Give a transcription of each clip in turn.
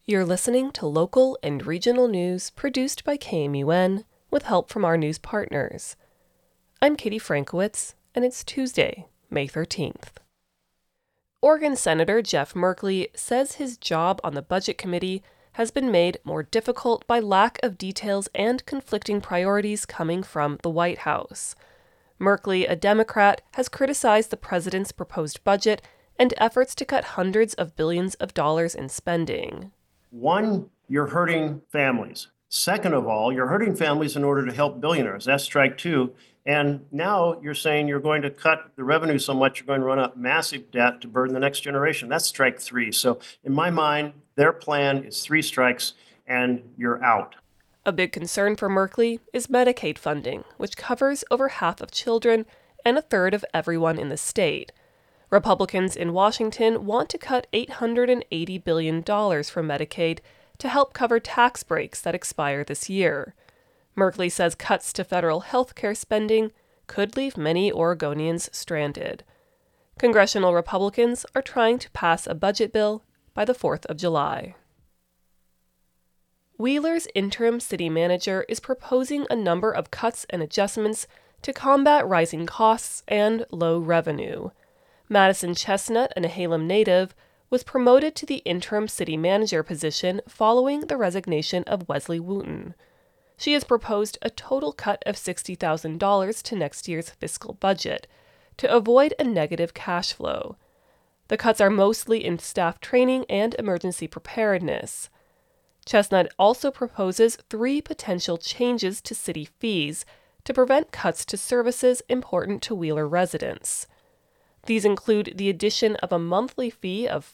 You're listening to local and regional news produced by KMUN with help from our news partners. I'm Katie Frankowitz, and it's Tuesday, May 13th. Oregon Senator Jeff Merkley says his job on the Budget Committee has been made more difficult by lack of details and conflicting priorities coming from the White House. Merkley, a Democrat, has criticized the president's proposed budget and efforts to cut hundreds of billions of dollars in spending. One, you're hurting families. Second of all, you're hurting families in order to help billionaires. That's strike two. And now you're saying you're going to cut the revenue so much you're going to run up massive debt to burden the next generation. That's strike three. So in my mind, their plan is three strikes and you're out. A big concern for Merkley is Medicaid funding, which covers over half of children and a third of everyone in the state. Republicans in Washington want to cut $880 billion from Medicaid to help cover tax breaks that expire this year. Merkley says cuts to federal health care spending could leave many Oregonians stranded. Congressional Republicans are trying to pass a budget bill by the 4th of July. Wheeler's interim city manager is proposing a number of cuts and adjustments to combat rising costs and low revenue. Madison Chestnut, a Nehalem native, was promoted to the interim city manager position following the resignation of Wesley Wooten. She has proposed a total cut of $60,000 to next year's fiscal budget to avoid a negative cash flow. The cuts are mostly in staff training and emergency preparedness. Chestnut also proposes 3 potential changes to city fees to prevent cuts to services important to Wheeler residents. These include the addition of a monthly fee of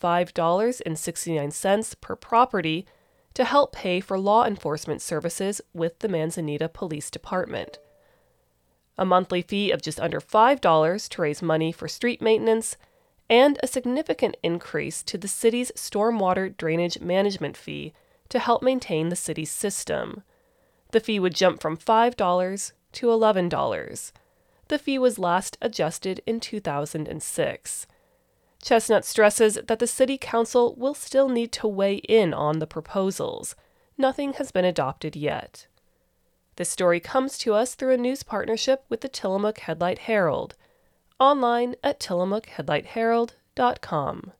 $5.69 per property to help pay for law enforcement services with the Manzanita Police Department, a monthly fee of just under $5 to raise money for street maintenance, and a significant increase to the city's stormwater drainage management fee to help maintain the city's system. The fee would jump from $5 to $11. The fee was last adjusted in 2006. Chestnut stresses that the City Council will still need to weigh in on the proposals. Nothing has been adopted yet. This story comes to us through a news partnership with the Tillamook Headlight Herald, online at tillamookheadlightherald.com.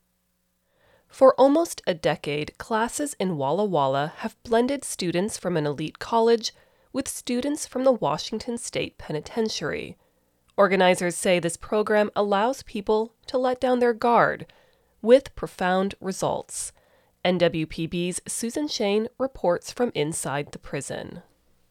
For almost a decade, classes in Walla Walla have blended students from an elite college with students from the Washington State Penitentiary. Organizers say this program allows people to let down their guard, with profound results. NWPB's Susan Shane reports from inside the prison.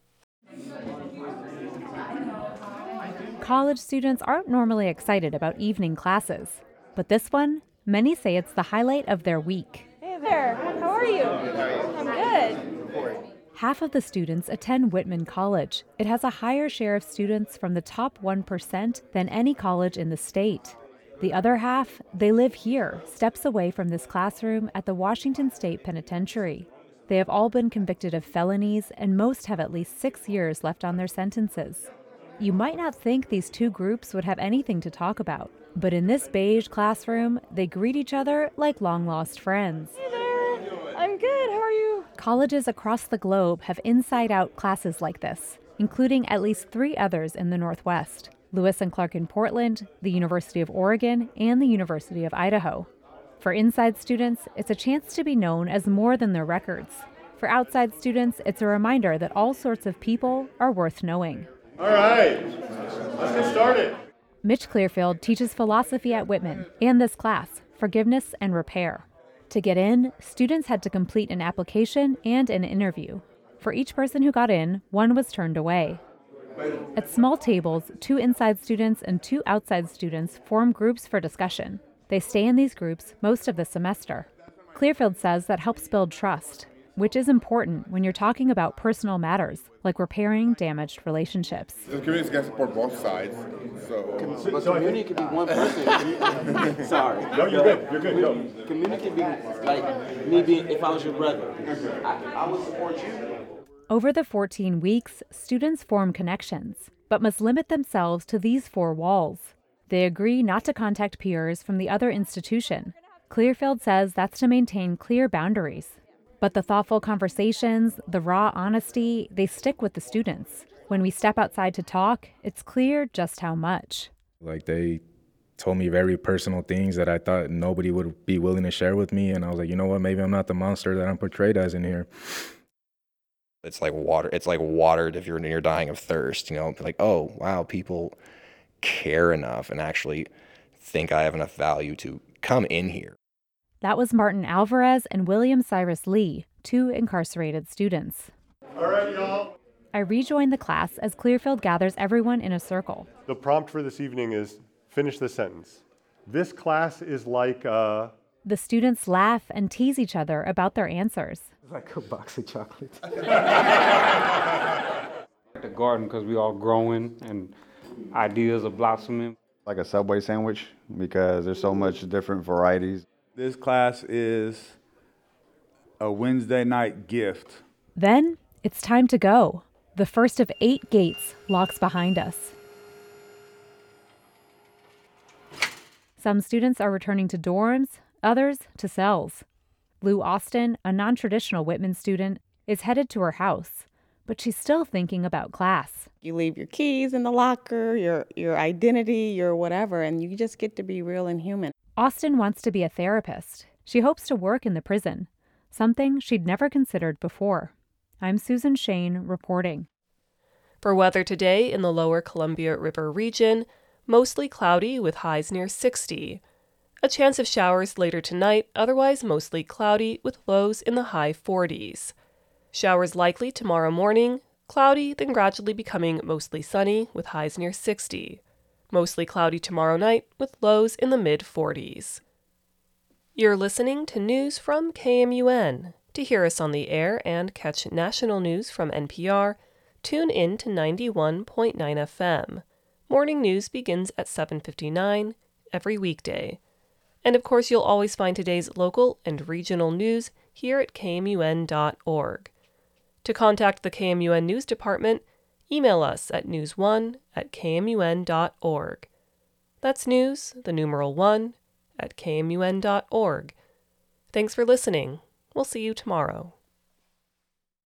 College students aren't normally excited about evening classes, but this one, many say it's the highlight of their week. Hey there, how are you? I'm good. Half of the students attend Whitman College. It has a higher share of students from the top 1% than any college in the state. The other half, they live here, steps away from this classroom at the Washington State Penitentiary. They have all been convicted of felonies, and most have at least 6 years left on their sentences. You might not think these two groups would have anything to talk about, but in this beige classroom, they greet each other like long-lost friends. Hey there, I'm good, how are you? Colleges across the globe have inside-out classes like this, including at least 3 others in the Northwest: Lewis and Clark in Portland, the University of Oregon, and the University of Idaho. For inside students, it's a chance to be known as more than their records. For outside students, it's a reminder that all sorts of people are worth knowing. All right, let's get started. Mitch Clearfield teaches philosophy at Whitman and this class, Forgiveness and Repair. To get in, students had to complete an application and an interview. For each person who got in, one was turned away. At small tables, 2 inside students and 2 outside students form groups for discussion. They stay in these groups most of the semester. Clearfield says that helps build trust, which is important when you're talking about personal matters, like repairing damaged relationships. The community's got to support both sides, so... But community could be one person. Sorry. No, you're good. You're good. Go. Community could be like me being, if I was your brother, I would support you. Over the 14 weeks, students form connections, but must limit themselves to these 4 walls. They agree not to contact peers from the other institution. Clearfield says that's to maintain clear boundaries. But the thoughtful conversations, the raw honesty, they stick with the students. When we step outside to talk, it's clear just how much. Like, they told me very personal things that I thought nobody would be willing to share with me. And I was like, you know what, maybe I'm not the monster that I'm portrayed as in here. It's like water. It's like water if you're dying of thirst, you know, like, oh, wow, people care enough and actually think I have enough value to come in here. That was Martin Alvarez and William Cyrus Lee, 2 incarcerated students. All right, y'all. I rejoin the class as Clearfield gathers everyone in a circle. The prompt for this evening is finish the sentence. This class is like The students laugh and tease each other about their answers. It's like a box of chocolates. The garden, because we all growing and ideas are blossoming. Like a Subway sandwich, because there's so much different varieties. This class is a Wednesday night gift. Then it's time to go. The first of 8 gates locks behind us. Some students are returning to dorms, others to cells. Lou Austin, a non-traditional Whitman student, is headed to her house, but she's still thinking about class. You leave your keys in the locker, your identity, your whatever, and you just get to be real and human. Austin wants to be a therapist. She hopes to work in the prison, something she'd never considered before. I'm Susan Shane reporting. For weather today in the lower Columbia River region, mostly cloudy with highs near 60. A chance of showers later tonight, otherwise mostly cloudy with lows in the high 40s. Showers likely tomorrow morning, cloudy, then gradually becoming mostly sunny with highs near 60. Mostly cloudy tomorrow night with lows in the mid-40s. You're listening to news from KMUN. To hear us on the air and catch national news from NPR, tune in to 91.9 FM. Morning news begins at 7:59 every weekday. And of course, you'll always find today's local and regional news here at kmun.org. To contact the KMUN News Department, email us at news1@kmun.org. That's news, the numeral 1, at kmun.org. Thanks for listening. We'll see you tomorrow.